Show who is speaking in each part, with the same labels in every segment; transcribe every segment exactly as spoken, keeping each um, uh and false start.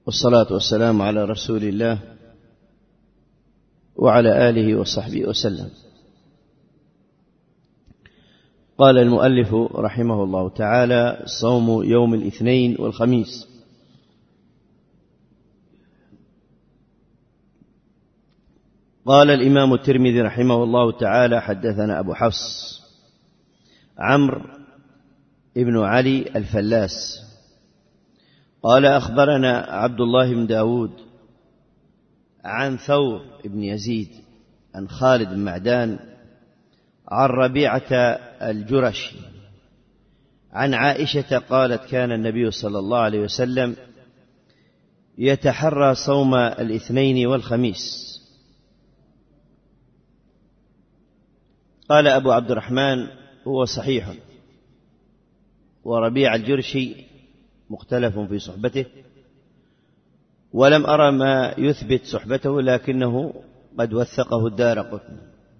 Speaker 1: والصلاة والسلام على رسول الله وعلى آله وصحبه وسلم. قال المؤلف رحمه الله تعالى: صوم يوم الاثنين والخميس. قال الإمام الترمذي رحمه الله تعالى: حدثنا أبو حفص عمرو ابن علي الفلاس قال: أخبرنا عبد الله بن داود عن ثور بن يزيد عن خالد بن معدان عن ربيعة الجرشي عن عائشة قالت: كان النبي صلى الله عليه وسلم يتحرى صوم الاثنين والخميس. قال أبو عبد الرحمن: هو صحيح، وربيع الجرشي مختلف في صحبته، ولم أرى ما يثبت صحبته، لكنه قد وثقه الدارقطني.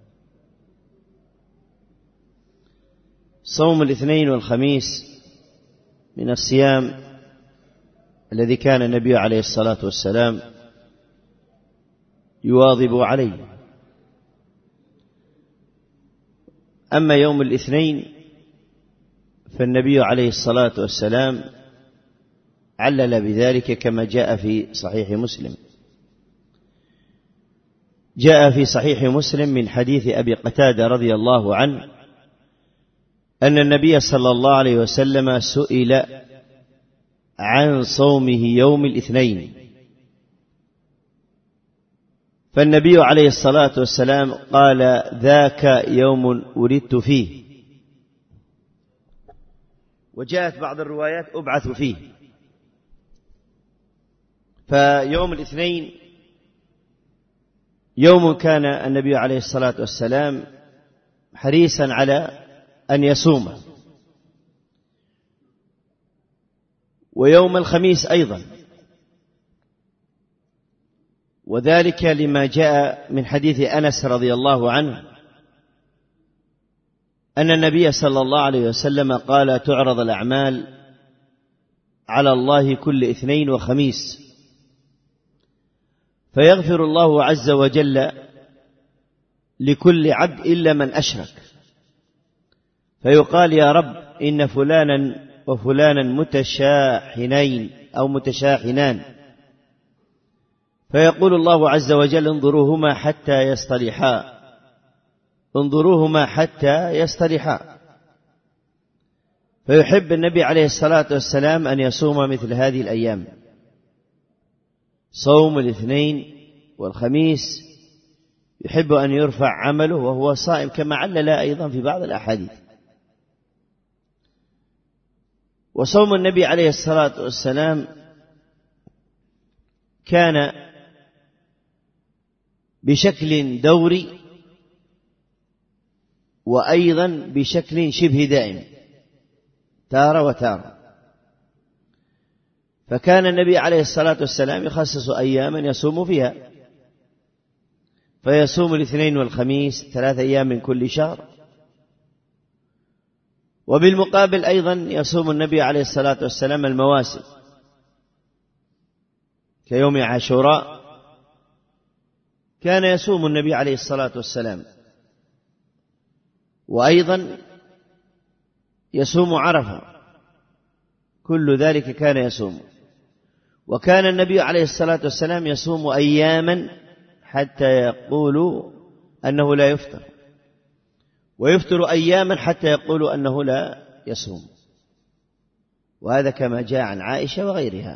Speaker 1: صوم الاثنين والخميس من الصيام الذي كان النبي عليه الصلاة والسلام يواظب عليه. أما يوم الاثنين فالنبي عليه الصلاة والسلام علل بذلك كما جاء في صحيح مسلم. جاء في صحيح مسلم من حديث أبي قتادة رضي الله عنه أن النبي صلى الله عليه وسلم سئل عن صومه يوم الاثنين، فالنبي عليه الصلاة والسلام قال: ذاك يوم ولدت فيه. وجاءت بعض الروايات: أبعث فيه. فيوم الاثنين يوم كان النبي عليه الصلاة والسلام حريصا على أن يصومه، ويوم الخميس أيضا، وذلك لما جاء من حديث أنس رضي الله عنه أن النبي صلى الله عليه وسلم قال: تعرض الأعمال على الله كل اثنين وخميس، فيغفر الله عز وجل لكل عبد إلا من أشرك، فيقال: يا رب إن فلانا وفلانا متشاحنين أو متشاحنان، فيقول الله عز وجل: انظروهما حتى يصطلحا، انظروهما حتى يصطلحا. فيحب النبي عليه الصلاة والسلام أن يصوم مثل هذه الأيام، صوم الاثنين والخميس، يحب أن يرفع عمله وهو صائم، كما علل أيضا في بعض الأحاديث. وصوم النبي عليه الصلاة والسلام كان بشكل دوري وأيضا بشكل شبه دائم، تارة وتارة. فكان النبي عليه الصلاة والسلام يخصص أياما يصوم فيها، فيصوم الاثنين والخميس ثلاث أيام من كل شهر. وبالمقابل أيضا يصوم النبي عليه الصلاة والسلام المواسم كيوم عاشوراء، كان يصوم النبي عليه الصلاة والسلام، وأيضا يصوم عرفة، كل ذلك كان يصوم. وكان النبي عليه الصلاة والسلام يصوم أياما حتى يقولوا أنه لا يفطر، ويفطر أياما حتى يقولوا أنه لا يصوم، وهذا كما جاء عن عائشة وغيرها.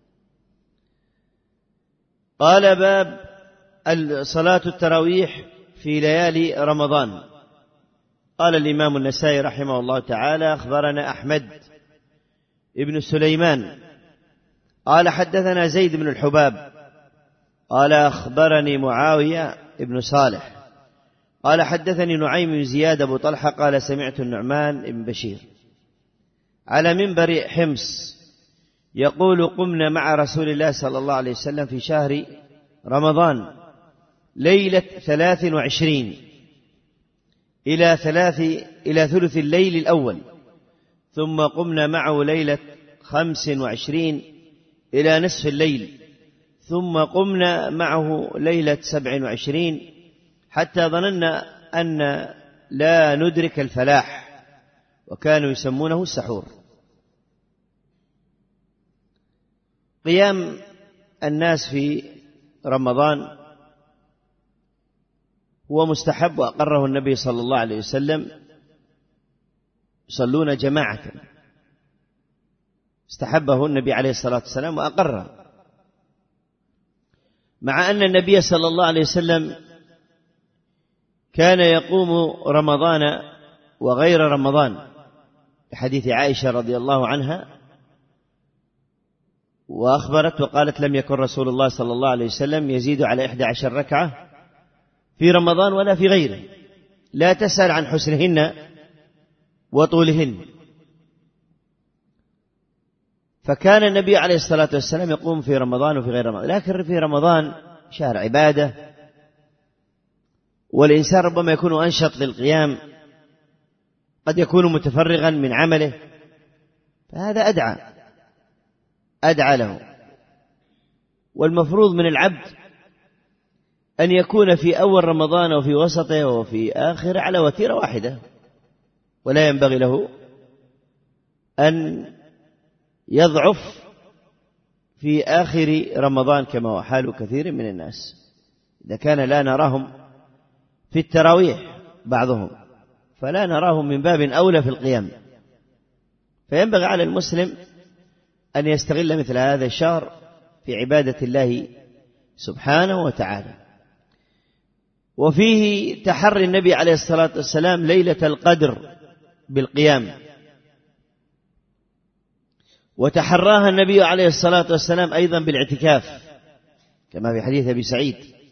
Speaker 1: قال: باب صلاة التراويح في ليالي رمضان. قال الإمام النسائي رحمه الله تعالى: أخبرنا أحمد ابن سليمان قال: حدثنا زيد بن الحباب قال: أخبرني معاوية ابن صالح قال: حدثني نعيم بن زياد أبو طلحة قال: سمعت النعمان بن بشير على منبر حمص يقول: قمنا مع رسول الله صلى الله عليه وسلم في شهر رمضان ليلة ثلاث وعشرين إلى ثلاث إلى ثلث الليل الأول، ثم قمنا معه ليلة خمس وعشرين إلى نصف الليل، ثم قمنا معه ليلة سبع وعشرين حتى ظننا أن لا ندرك الفلاح، وكانوا يسمونه السحور. قيام الناس في رمضان هو مستحب، وأقره النبي صلى الله عليه وسلم، يصلون جماعة، استحبه النبي عليه الصلاة والسلام وأقره، مع أن النبي صلى الله عليه وسلم كان يقوم رمضان وغير رمضان، لحديث عائشة رضي الله عنها، وأخبرت وقالت: لم يكن رسول الله صلى الله عليه وسلم يزيد على إحدى عشر ركعة في رمضان ولا في غيره، لا تسأل عن حسنهن وطولهن. فكان النبي عليه الصلاة والسلام يقوم في رمضان وفي غير رمضان، لكن في رمضان شهر عبادة، والإنسان ربما يكون أنشط للقيام، قد يكون متفرغا من عمله، فهذا أدعى أدعى له. والمفروض من العبد أن يكون في أول رمضان وفي وسطه وفي آخره على وتيرة واحدة، ولا ينبغي له أن يضعف في آخر رمضان كما هو حال كثير من الناس، إذا كان لا نراهم في التراويح بعضهم، فلا نراهم من باب أولى في القيام. فينبغي على المسلم أن يستغل مثل هذا الشهر في عبادة الله سبحانه وتعالى. وفيه تحري النبي عليه الصلاة والسلام ليلة القدر بالقيام، وتحراها النبي عليه الصلاة والسلام أيضا بالاعتكاف كما في حديث أبي سعيد،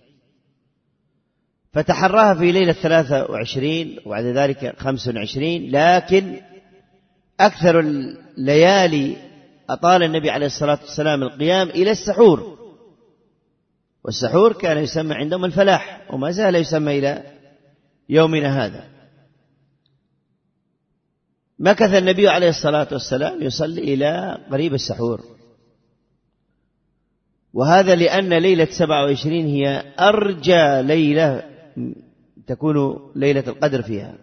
Speaker 1: فتحراها في ليلة ثلاثة وعشرين وبعد ذلك خمس وعشرين، لكن أكثر الليالي أطال النبي عليه الصلاة والسلام القيام إلى السحور، والسحور كان يسمى عندهم الفلاح، وما زال يسمى إلى يومنا هذا. مكث النبي عليه الصلاة والسلام يصلي إلى قريب السحور، وهذا لأن ليلة سبعة وعشرين هي أرجى ليلة تكون ليلة القدر فيها.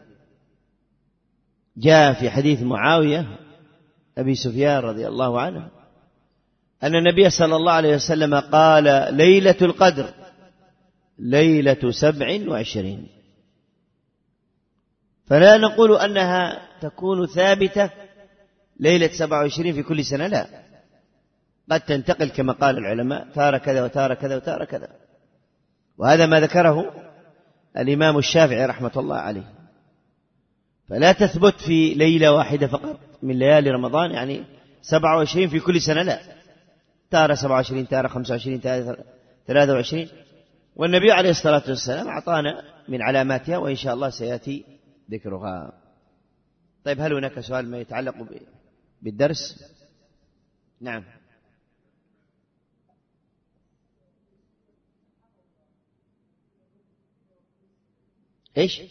Speaker 1: جاء في حديث معاوية أبي سفيان رضي الله عنه أن النبي صلى الله عليه وسلم قال: ليلة القدر ليلة سبع وعشرين. فلا نقول أنها تكون ثابتة ليلة سبع وعشرين في كل سنة، لا، قد تنتقل كما قال العلماء، تارة كذا وتارة كذا وتارة كذا، وهذا ما ذكره الإمام الشافعي رحمة الله عليه. فلا تثبت في ليلة واحدة فقط من ليالي رمضان، يعني سبعة وعشرين في كل سنة، لا، تارة سبعة وعشرين، تارة خمسة وعشرين، تارة ثلاثة وعشرين، والنبي عليه الصلاة والسلام أعطانا من علاماتها، وإن شاء الله سيأتي ذكرها. طيب، هل هناك سؤال ما يتعلق بالدرس؟ نعم. إيش؟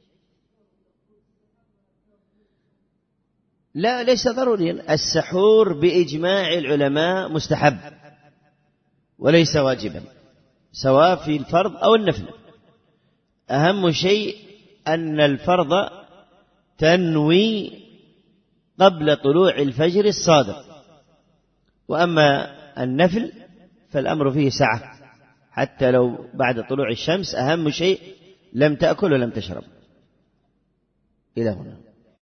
Speaker 1: لا، ليس ضروريا. السحور بإجماع العلماء مستحب وليس واجبا، سواء في الفرض أو النفل. أهم شيء أن الفرض تنوي قبل طلوع الفجر الصادق، وأما النفل فالأمر فيه سعة، حتى لو بعد طلوع الشمس، أهم شيء لم تأكل ولم تشرب. إلى هنا.